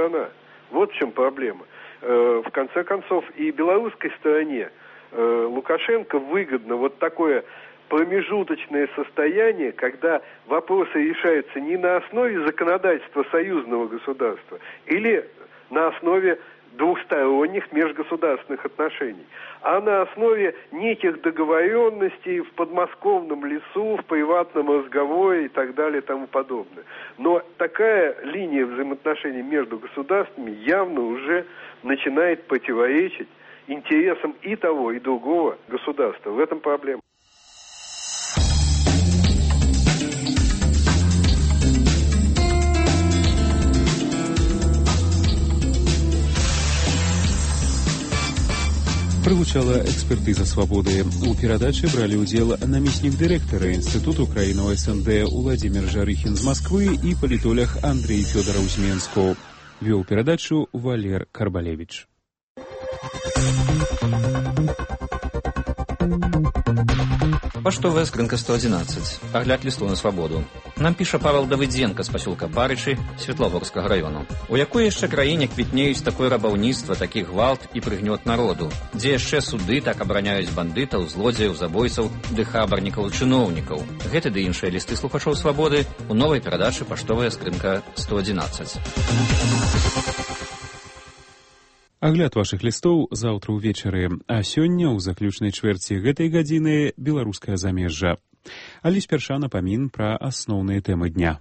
сторона. Вот в чем проблема. В конце концов, и белорусской стороне Лукашенко выгодно вот такое промежуточное состояние, когда вопросы решаются не на основе законодательства союзного государства или на основе двухсторонних межгосударственных отношений, а на основе неких договоренностей в подмосковном лесу, в приватном разговоре и так далее и тому подобное. Но такая линия взаимоотношений между государствами явно уже начинает противоречить интересам и того, и другого государства. В этом проблема. Прагучала экспертыза «Свабоды». У перадачы бралі ўдзел намеснік дырэктара Інстытуту краін СНД Уладзімір Жарыхін з Масквы і палітолог Андрей Фёдораў з Менску. Вёў перадачу Валер Карбалевич. Паштовая скрынка 111. Агляд лісту на свабоду. Нам піша Павел Давыдзенко з пасёлка Парычы Светлогорскага раёну. У якой яшчэ краіне квітнеюць такое рабаўніцтва, такі гвалт і прыгнёт народу, дзе яшчэ суды так абараняюць бандытаў, злодзеяў, забойцаў, ды хабарнікаў і чыноўнікаў. Гэты ды іншыя лісты слухачоў свабоды у новай перадачы «Паштовая скрынка 111». Агляд вашых лістоў заўтра ўвечары, а сёння ў заключнай чвэрці гэтай гадзіны беларускае замежжа. Але спярша напамін пра асноўныя тэмы дня.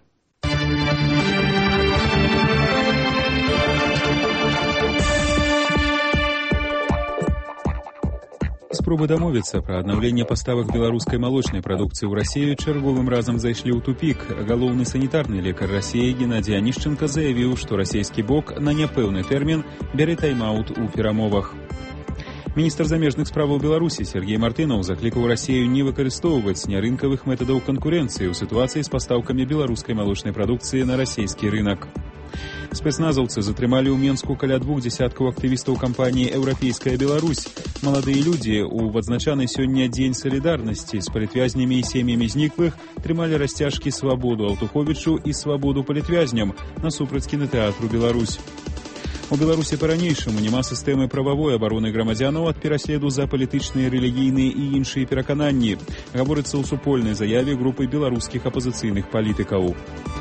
Спробы дамовіцца пра аднаўленне паставак беларускай малочнай прадукцыі ў Расію чарговым разам зайшлі ў тупік. Галоўны санітарны лекар Расіі Геннадзій Анішченка заявіў, што расійскі бок на няпэўны тэрмін бярэ тайм-аут у перамовах. Міністр замежных справаў Беларусі Сергей Мартынаў заклікаў Расію не выкарыстоўваць нярынкавых метадаў канкурэнцыі ў сітуацыі з пастаўкамі беларускай малочнай прадукцыі на расійскі рынак. Спецназаўцы затрымалі ў Менску каля 2 дзясяткаў актывістаў кампаніі «Еўрапейская Беларусь». Маладыя людзі ў адзначаны сёння Дзень салідарнасці з палітвязнямі і сем'ямі зніклых трымалі расцяжкі «Свабоду Алтуховічу» і «Свабоду палітвязням» насупраць кінатэатру «Беларусь». У Беларусі па-ранейшаму няма сістэмы прававой абароны грамадзянаў ад пераследу за палітычныя, рэлігійныя і іншыя перакананні, гаворыцца ў супольнай заяве групы беларускіх апазіцыйных палітыкаў.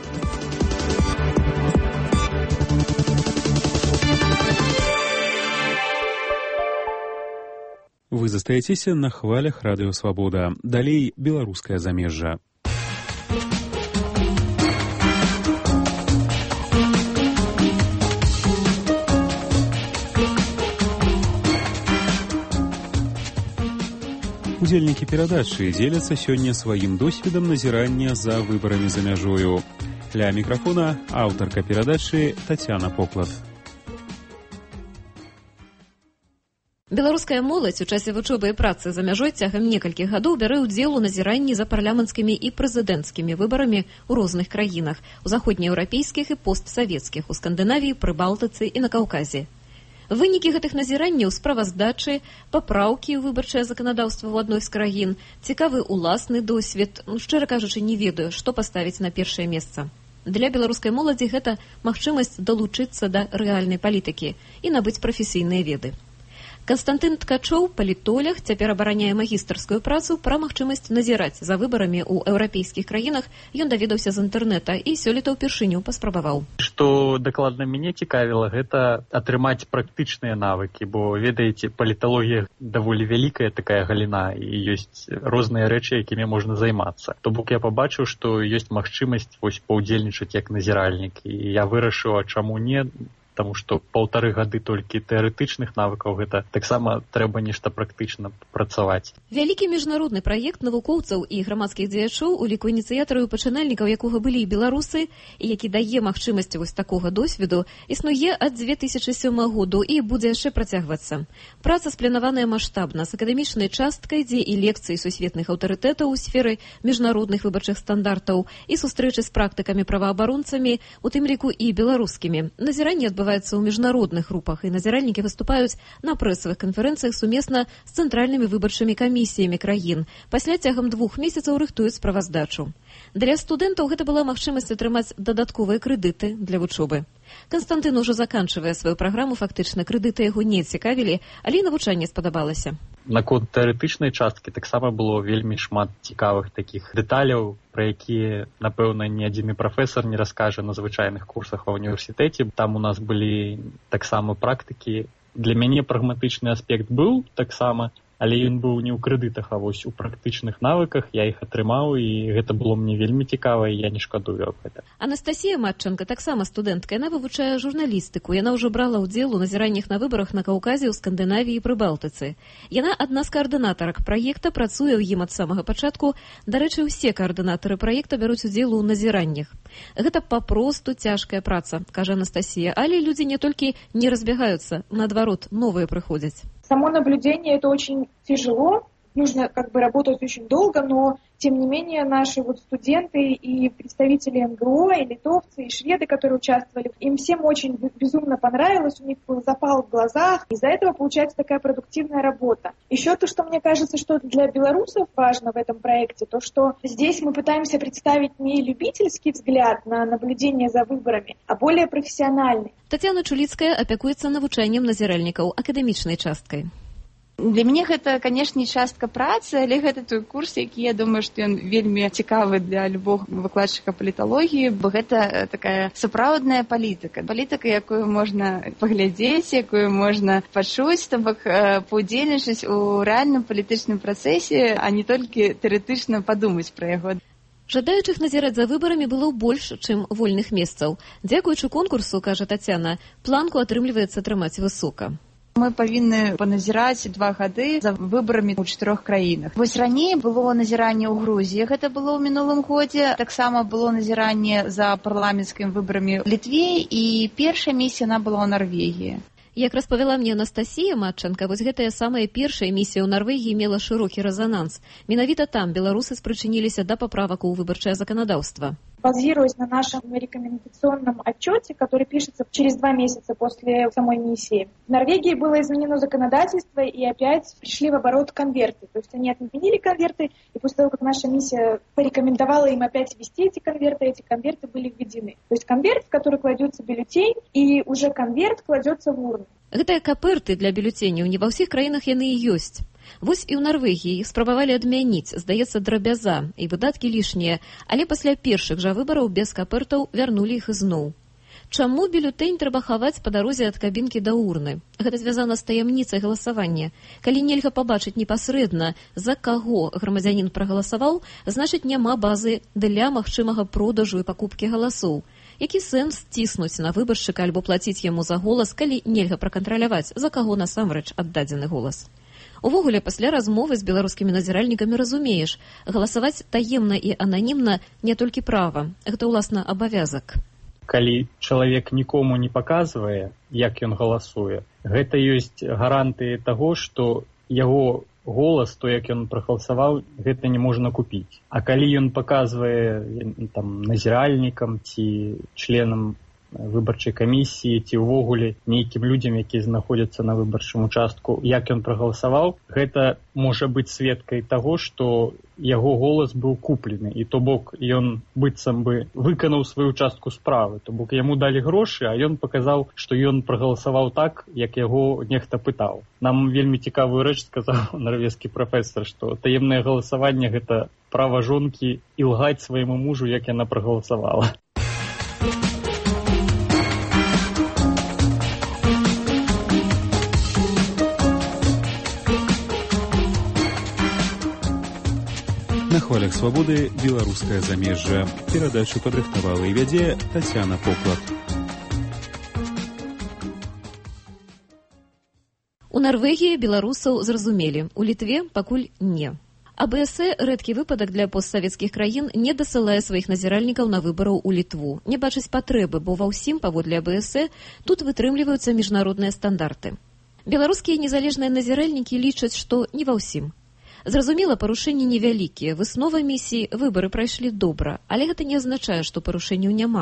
Вы застаецеся на хвалях радыё «Свабода». Далей беларускае замежжа. Удзельнікі перадачы дзеляцца сёння сваім досведам назірання за выбарамі за мяжою. Ля мікрафона аўтарка перадачы Тацяна Поклад. Беларуская моладзь у часе вучобы і працы за мяжой цягам некалькіх гадоў бярэ ўдзел у назіранні за парламенцкімі і прэзідэнцкімі выбарамі ў розных краінах, у заходнееўрапейскіх і постсавецкіх, у Скандынавіі, Прыбалтыцы і на Каўказе. Вынікі гэтых назіранняў, справаздачы, папраўкі ў выбарчае заканадаўства ў адной з краін, цікавы уласны досвед, шчыра кажучы, не ведаю, што паставіць на першае месца. Для беларускай моладзі гэта магчымасць далучыцца да рэальнай палітыкі і набыць прафесійныя веды. Канстантын Ткачоў, палітолог, цяпер абараняе магістарскую працу пра магчымасць назіраць за выбарамі ў еўрапейскіх краінах. Ён даведаўся з інтэрнэта і сёлета ўпершыню паспрабаваў. Што дакладна мяне цікавіла, гэта атрымаць практычныя навыкі, бо, ведаеце, паліталогія даволі вялікая такая галіна і ёсць розныя рэчы, якімі можна займацца. То бок я пабачыў, што ёсць магчымасць паўдзельнічаць як назіральнік, і я вырашыў, а чаму не? Таму што 1,5 гады толькі тэарэтычных навыкаў, гэта таксама трэба нешта практычна працаваць. Вялікі міжнародны праект навукоўцаў і грамадскіх дзеячоў, у ліку ініцыятараў і пачынальнікаў якога былі і беларусы, і які дае магчымасць вось такога досведу, існуе ад 2007 году і будзе яшчэ працягвацца. Праца спланаваная маштабна, з акадэмічнай часткай, дзе і лекцыі сусветных аўтарытэтаў у сферы міжнародных выбарчых стандартаў, і сустрэчы з практыкамі праваабаронцамі, у тым ліку і беларускімі. Назіранне адбываецца адбываецца ў міжнародных групах, і назіральнікі выступаюць на прэсавых канферэнцыях сумесна з цэнтральнымі выбарчымі камісіямі краін. Пасля цягам 2 месяцаў рыхтуюць справаздачу. Для студэнтаў гэта была магчымасць атрымаць дадатковыя крэдыты для вучобы. Канстантын ужо заканчвае сваю праграму, фактычна крэдыты яго не цікавілі, але і навучанне спадабалася. Наконт тэарэтычнай часткі таксама было вельмі шмат цікавых такіх дэталяў, пра якія, напэўна, ні адзіны прафесар не раскажа на звычайных курсах ва ўніверсітэце. Там у нас былі таксама практыкі. Для мяне прагматычны аспект быў таксама, але ён быў не ў крэдытах, а вось у практычных навыках. Я іх атрымаў, і гэта было мне вельмі цікава, і я не шкадую аб гэта. Анастасія Матченко таксама студэнтка. Яна вывучае журналістыку. Яна ўжо брала ўдзел у назіраннях на выбарах на Каўказе, у Скандынавіі і Прыбалтыцы. Яна адна з каардынатарак праекта, працуе ў ім ад самага пачатку. Дарэчы, усе каардынатары праекта бяруць удзел у назіраннях. Гэта папросту цяжкая праца, кажа Анастасія, але людзі не толькі не разбягаюцца, наадварот, новыя прыходзяць. Само наблюдение это очень тяжело, нужно работать очень долго, но тем не менее наши студенты и представители НГО, и литовцы, и шведы, которые участвовали, им всем очень безумно понравилось, у них был запал в глазах, из-за этого получается такая продуктивная работа. Еще то, что мне кажется, что для белорусов важно в этом проекте, то, что здесь мы пытаемся представить не любительский взгляд на наблюдение за выборами, а более профессиональный. Татьяна Чуліцкая апякуецца навучаннем назіральнікаў акадэмічнай часткай. Для мяне гэта, канешне, частка працы, але гэта той курс, які, я думаю, што ён вельмі цікавы для любого выкладчыка паліталогіі, бо гэта такая сапраўдная палітыка. Палітыка, якую можна паглядзець, якую можна пачуць, то бок паўдзельнічаць у рэальным палітычным працэсе, а не толькі тэарэтычна падумаць пра яго. Жадаючых назіраць за выбарамі было больш, чым вольных месцаў. Дзякуючы конкурсу, кажа Тацяна, планку атрымліваецца атрымаць высока. Мы павінны паназіраць 2 гады за выбарамі ў 4 краінах. Вось раней было назіранне ў Грузіі, гэта было ў мінулым годзе. Таксама было назіранне за парламенцкімі выбарамі ў Літве, і першая місія она была ў Нарвегіі. Як распавяла мне Анастасія Матченко, вось гэтая самая першая місія ў Нарвегіі мела шырокі рэзананс. Менавіта там беларусы спрычыніліся да паправак у выбарчае заканадаўства. Базируясь на нашем рекомендационном отчете, который пишется через 2 месяца после самой миссии, в Норвегии было изменено законодательство, и опять пришли в оборот конверты. То есть они отменили конверты, и после того, как наша миссия порекомендовала им опять ввести эти конверты были введены. То есть конверт, в который кладется бюллетень, и уже конверт кладется в урну. Гэтыя каперты для бюллетэняў не ва ўсіх краінах яны і ёсць. Вось і ў Нарвегіі іх спрабавалі адмяніць, здаецца, драбяза і выдаткі лішнія, але пасля першых жа выбараў без капертаў вярнулі іх ізноў. Чаму бюллетень трэба хаваць па дарозе ад кабінкі да урны? Гэта звязана з таямніцай галасавання. Калі нельга пабачыць непасрэдна, за каго грамадзянін прагаласаваў, значыць няма базы для магчымага продажу і пакупкі галасоў. Які сэнс ціснуць на выбаршчыка альбо плаціць яму за голас, калі нельга пракантраляваць, за каго насамрэч аддадзены голас? Увогуле, пасля размовы з беларускімі назіральнікамі разумееш, галасаваць таемна і ананімна не толькі права, гэта, уласна, абавязак. Калі чалавек нікому не паказвае, як ён галасуе, гэта ёсць гарантыі таго, што яго голас, то, як ён прагаласаваў, гэта не можна купіць. А калі ён паказвае назіральнікам ці членам выбарчай камісіі ці ўвогуле нейкім людзям, якія знаходзяцца на выбарчым участку, як ён прагаласаваў, гэта можа быць сведкай таго, што яго голас быў куплены, і то бок ён быццам бы выканаў сваю частку справы, то бок яму далі грошы, а ён паказаў, што ён прагаласаваў так, як яго нехта пытаў. Нам вельмі цікавую рэч сказаў нарвежскі прафесар, што таемнае галасаванне гэта права жонкі ілгаць свайму мужу, як яна прагаласавала. На хвалях свабоды беларускае замежжа. Перадачу падрыхтавала і вядзе Тацяна Поклад. У Нарвегіі беларусаў зразумелі, у Літве пакуль не. АБС рэдкі выпадак для постсавецкіх краін не дасылае сваіх назіральнікаў на выбараў у Літву. Не бачыць патрэбы, бо ва ўсім, паводле АБС, тут вытрымліваюцца міжнародныя стандарты. Беларускія незалежныя назіральнікі лічаць, што не ва ўсім. Зразумела, парушэнні невялікія. Выснова місіі, выбары прайшлі добра, але гэта не азначае, што парушэнняў няма.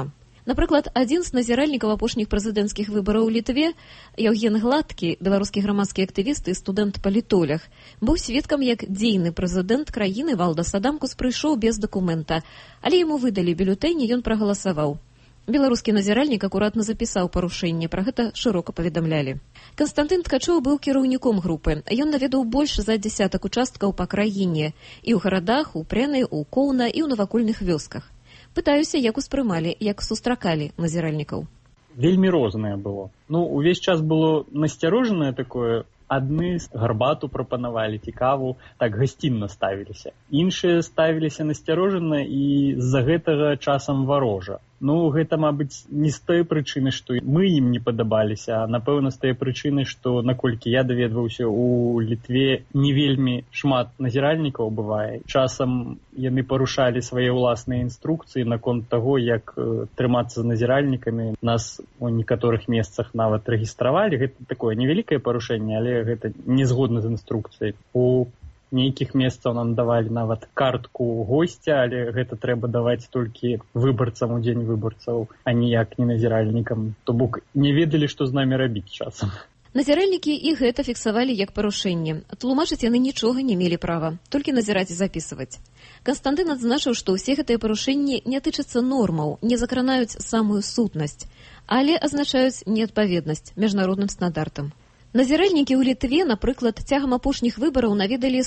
Напрыклад, адзін з назіральнікаў апошніх прэзідэнцкіх выбараў у Літве, Яўген Гладкі, беларускі грамадскі актывіст і студэнт-палітолог, быў сведкам, як дзейны прэзідэнт краіны Валдас Адамкус прыйшоў без дакумента, але яму выдалі бюлетэнь, і ён прагаласаваў. Беларускі назіральнік акуратна запісаў парушэнне, пра гэта шырока паведамлялі. Канстантын Ткачоў быў кіраўніком групы. Ён наведаў больш за 10 участкаў па краіне, і ў гарадах, у Прэны, у Коўна і ў навакольных вёсках. Пытаюся, як успрымалі, як сустракалі назіральнікаў. Вельмі рознае было. Увесь час было насцярожанае такое. Адны гарбату прапанавалі, цікаву, так гасцінна ставіліся. Іншыя ставіліся насцярожана і з-за гэтага часам варожа. Гэта, мабыць, не з той прычыны, што мы ім не падабаліся, а напэўна з той прычыны, што, наколькі я даведваўся, у Літве не вельмі шмат назіральнікаў бывае. Часам яны парушалі свае ўласныя інструкцыі наконт таго, як трымацца з назіральнікамі. Нас у некаторых месцах нават рэгістравалі. Гэта такое невялікае парушэнне, але гэта не згодна з інструкцыяй. У нейкіх месцаў нам давалі нават картку госця, але гэта трэба даваць толькі выбарцам у дзень выбарцаў, а ніяк не назіральнікам. То бок не ведалі, што з намі рабіць часам. Назіральнікі і гэта фіксавалі як парушэнне. Тлумачыць яны нічога не мелі права, толькі назіраць і запісваць. Канстантын адзначыў, што ўсе гэтыя парушэнні не тычацца нормаў, не закранаюць самую сутнасць, але азначаюць неадпаведнасць міжнародным стандартам. Назіральнікі ў Літве, напрыклад, цягам апошніх выбараў наведалі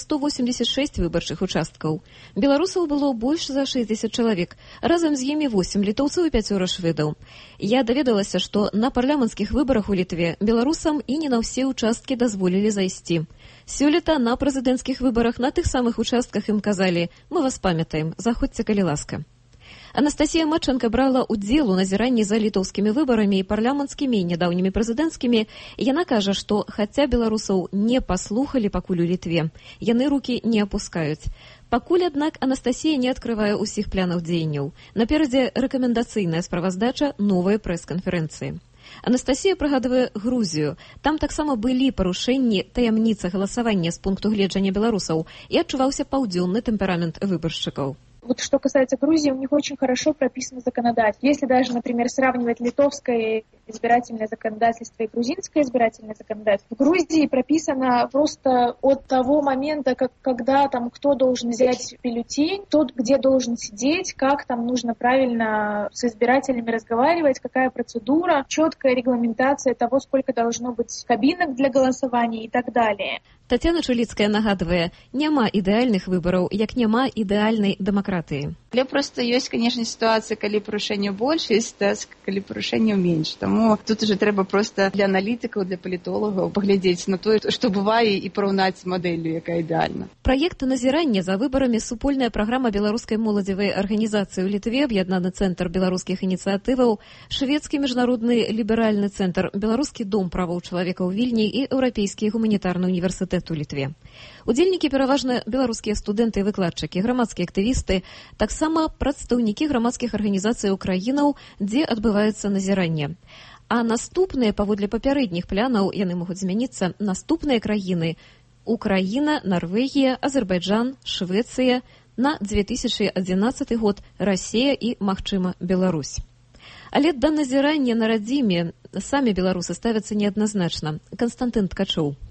186 выбарчых участкаў. Беларусаў было больш за 60 чалавек, разам з імі 8 літоўцаў і 5 шведаў. Я даведалася, што на парламенцкіх выбарах у Літве беларусам і не на ўсе участкі дазволілі зайсці. Сёлета на прэзідэнцкіх выбарах на тых самых участках ім казалі: «Мы вас памятаем, заходзьце, калі ласка». Анастасія Матченка брала ўдзел у назіранні за літоўскімі выбарамі і парламенцкімі, і нядаўнімі прэзідэнцкімі. Яна кажа, што хаця беларусаў не паслухалі пакуль у Літве, яны рукі не апускаюць. Пакуль, аднак, Анастасія не адкрывае ўсіх планаў дзеянняў. Наперадзе рэкамендацыйная справаздача новай прэс-канферэнцыі. Анастасія прыгадвае Грузію. Там таксама былі парушэнні таямніцы галасавання з пункту гледжання беларусаў і адчуваўся паўдзённы тэмперамент выбаршчыкаў. Что касается Грузии, у них очень хорошо прописано законодательство. Если даже, например, сравнивать литовское избирательное законодательство и грузинское избирательное законодательство, в Грузии прописано просто от того момента, когда там кто должен взять бюллетень, тот где должен сидеть, как там нужно правильно с избирателями разговаривать, какая процедура, четкая регламентация того, сколько должно быть кабинок для голосования и так далее. Тацяна Чуліцкая нагадвае, няма ідэальных выбараў, як няма ідэальнай дэмакратыі. Але проста ёсць, канешне, сітуацыя, калі парушэнняў больш, ёсць сітуацыя, калі парушэнняў менш. Таму тут уже трэба проста для аналітыкаў, для палітолагаў паглядзець на тое, што бывае, і параўнаць мадэллю, якая ідэальна. Праект назірання за выбарамі супольная праграма беларускай моладзевай арганізацыі ў Літве, аб'яднаны цэнтр беларускіх ініцыятываў, шведскі міжнародны ліберальны цэнтр, беларускі дом правоў чалавека ў Вільні і еўрапейскі гуманітарны універсітэт у Літве. Удзельнікі пераважна беларускія студэнты і выкладчыкі, грамадскія актывісты, таксама прадстаўнікі грамадскіх арганізацый краінаў, дзе адбываецца назіранне. А наступныя, паводле папярэдніх планаў, яны могуць змяніцца, наступныя краіны – Украіна, Нарвегія, Азербайджан, Швецыя, на 2011 год Расія і, магчыма, Беларусь. Але да назірання на радзіме самі беларусы ставяцца неадназначна. Канстантын Ткачоў.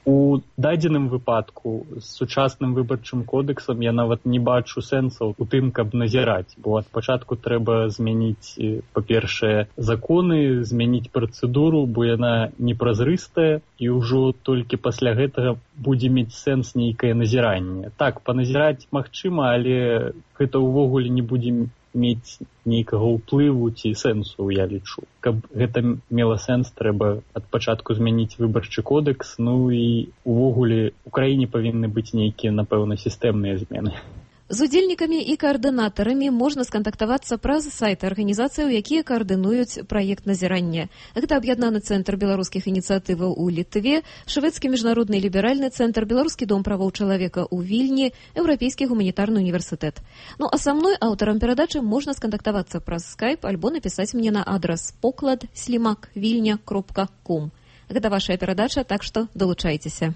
У дадзеным выпадку з сучасным выбарчым кодэксам я нават не бачу сэнсаў у тым, каб назіраць, бо ад пачатку трэба змяніць, па-першае, законы, змяніць працэдуру, бо яна непразрыстая, і ўжо толькі пасля гэтага будзе мець сэнс нейкае назіранне. Так, паназіраць магчыма, але гэта ўвогуле не будзе мець нейкага ўплыву ці сэнсу, я лічу. Каб гэта мела сэнс, трэба ад пачатку змяніць выбарчы кодэкс, і увогуле у краіне павінны быць нейкія, напэўна, сістэмныя змены. З удзельнікамі і каардынатарамі можна скантактавацца праз сайты арганізацыяў, якія каардынуюць праект назірання. Гэта аб'яднаны цэнтр беларускіх ініцыятываў у Літве, шведскі міжнародны ліберальны цэнтр, беларускі дом правоў чалавека ў Вільні, еўрапейскі гуманітарны універсітэт. А са мной, аўтарам перадачы, можна скантактавацца праз скайп альбо напісаць мне на адрас poklad@vilnia.com. Гэта вашая перадача, так што далучайцеся.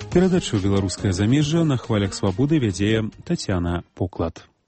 Перадачу «Беларускае замежжа» на хвалях свабоды вядзе Тацяна Поклад.